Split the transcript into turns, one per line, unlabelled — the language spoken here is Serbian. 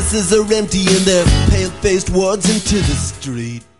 buses are empty and their pale-faced wards into the street.